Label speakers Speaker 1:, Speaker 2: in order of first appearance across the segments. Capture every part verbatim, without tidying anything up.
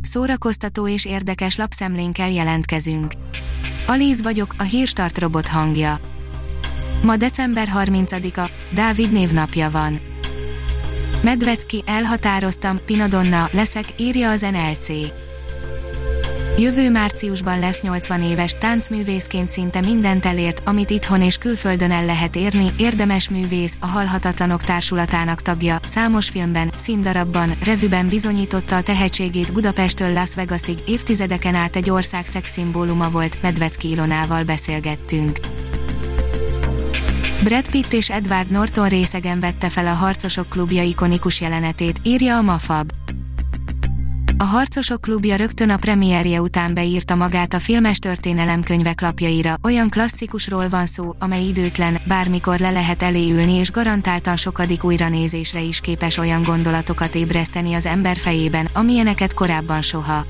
Speaker 1: szórakoztató és érdekes lapszemlénkkel jelentkezünk. Alíz vagyok, a Hírstart robot hangja. Ma december harmincadika, Dávid névnapja van. Medvecki, elhatároztam, Pinadonna, leszek, írja az en el cé. Jövő márciusban lesz nyolcvan éves, táncművészként szinte mindent elért, amit itthon és külföldön el lehet érni, érdemes művész, a Halhatatlanok társulatának tagja, számos filmben, színdarabban, revűben bizonyította a tehetségét Budapesttől Las Vegasig, évtizedeken át egy ország szexszimbóluma volt, Medvecki Ilonával beszélgettünk. Brad Pitt és Edward Norton részegen vette fel a Harcosok klubja ikonikus jelenetét, írja a Mafab. A Harcosok klubja rögtön a premierje után beírta magát a filmes történelemkönyvek lapjaira, olyan klasszikusról van szó, amely időtlen, bármikor le lehet elé ülni és garantáltan sokadik újranézésre is képes olyan gondolatokat ébreszteni az ember fejében, amilyeneket korábban soha.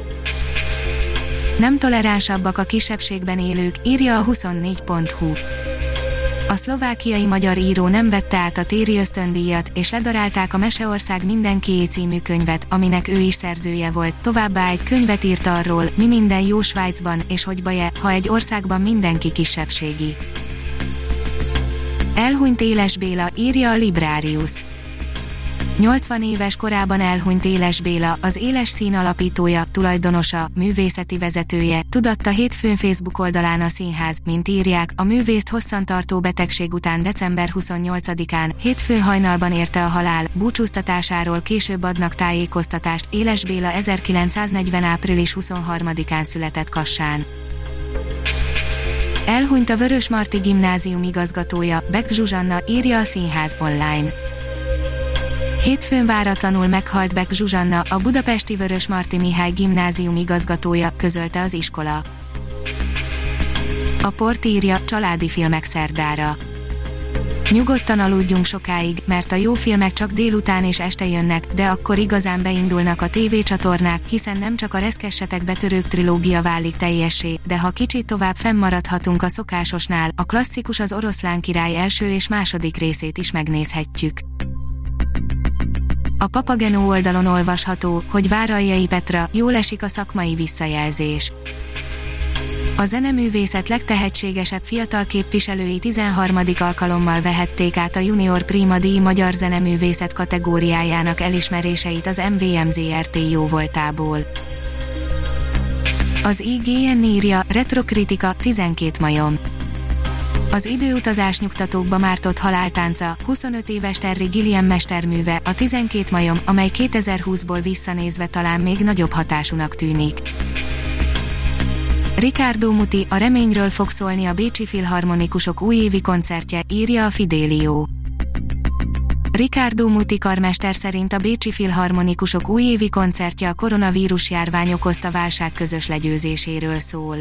Speaker 1: Nem toleránsabbak a kisebbségben élők, írja a huszonnégy pont hu. A szlovákiai magyar író nem vette át a téri ösztöndíjat, és ledarálták a Meseország mindenkié című könyvet, aminek ő is szerzője volt, továbbá egy könyvet írt arról, mi minden jó Svájcban, és hogy baj-e, ha egy országban mindenki kisebbségi. Elhunyt Éles Béla, írja a Librarius. nyolcvan éves korában elhunyt Éles Béla, az Éles Szín alapítója, tulajdonosa, művészeti vezetője, tudatta hétfőn Facebook oldalán a színház, mint írják, a művészt hosszantartó betegség után december huszonnyolcadikán, hétfőn hajnalban érte a halál, búcsúztatásáról később adnak tájékoztatást. Éles Béla ezerkilencszáznegyven április huszonharmadikán született Kassán. Elhunyt a Vörösmarty Gimnázium igazgatója, Beck Zsuzsanna, írja a Színház online. Hétfőn váratlanul meghalt Beck Zsuzsanna, a budapesti Vörösmarty Mihály Gimnázium igazgatója, közölte az iskola. A Port írja, családi filmek szerdára. Nyugodtan aludjunk sokáig, mert a jó filmek csak délután és este jönnek, de akkor igazán beindulnak a tévécsatornák, hiszen nem csak a Reszkessetek betörők trilógia válik teljessé, de ha kicsit tovább fennmaradhatunk a szokásosnál, a klasszikus Az Oroszlán király első és második részét is megnézhetjük. A Papageno oldalon olvasható, hogy Váralljai Petra, jól esik a szakmai visszajelzés. A zeneművészet legtehetségesebb fiatal képviselői tizenharmadik alkalommal vehették át a Junior Prima díj magyar zeneművészet kategóriájának elismeréseit az em vé em zé er té jóvoltából. Az i gé en írja, retrokritika, tizenkét majom. Az időutazás nyugtatókba mártott haláltánca, huszonöt éves Terry Gilliam mesterműve, a tizenkét majom, amely kétezer-húszból visszanézve talán még nagyobb hatásúnak tűnik. Riccardo Muti, a reményről fog szólni a Bécsi Filharmonikusok újévi koncertje, írja a Fidelio. Riccardo Muti karmester szerint a Bécsi Filharmonikusok újévi koncertje a koronavírus járvány okozta válság közös legyőzéséről szól.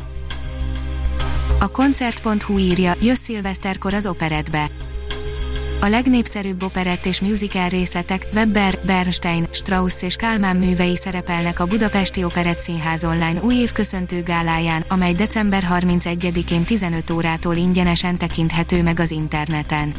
Speaker 1: A koncert pont hu írja, jössz szilveszterkor az operettbe. A legnépszerűbb operett és musical részletek, Webber, Bernstein, Strauss és Kálmán művei szerepelnek a Budapesti Operett Színház online újév köszöntő gáláján, amely december harmincegyedikén tizenöt órától ingyenesen tekinthető meg az interneten.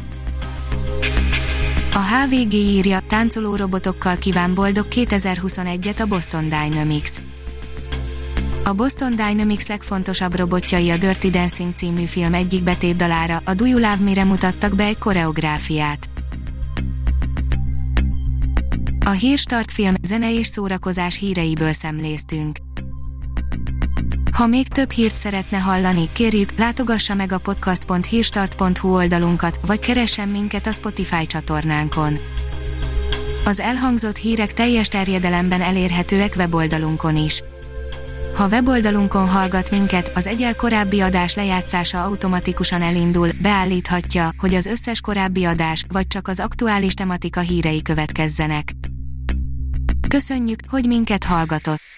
Speaker 1: A há vé gé írja, táncoló robotokkal kíván boldog kétezer-huszonegyet a Boston Dynamics. A Boston Dynamics legfontosabb robotjai a Dirty Dancing című film egyik betétdalára, a Do You Love Me-re mutattak be egy koreográfiát. A Hírstart film, zene és szórakozás híreiből szemléztünk. Ha még több hírt szeretne hallani, kérjük, látogassa meg a podcast pont hírstart pont hu oldalunkat, vagy keressen minket a Spotify csatornánkon. Az elhangzott hírek teljes terjedelemben elérhetőek weboldalunkon is. Ha weboldalunkon hallgat minket, az egyel korábbi adás lejátszása automatikusan elindul, beállíthatja, hogy az összes korábbi adás, vagy csak az aktuális tematika hírei következzenek. Köszönjük, hogy minket hallgatott!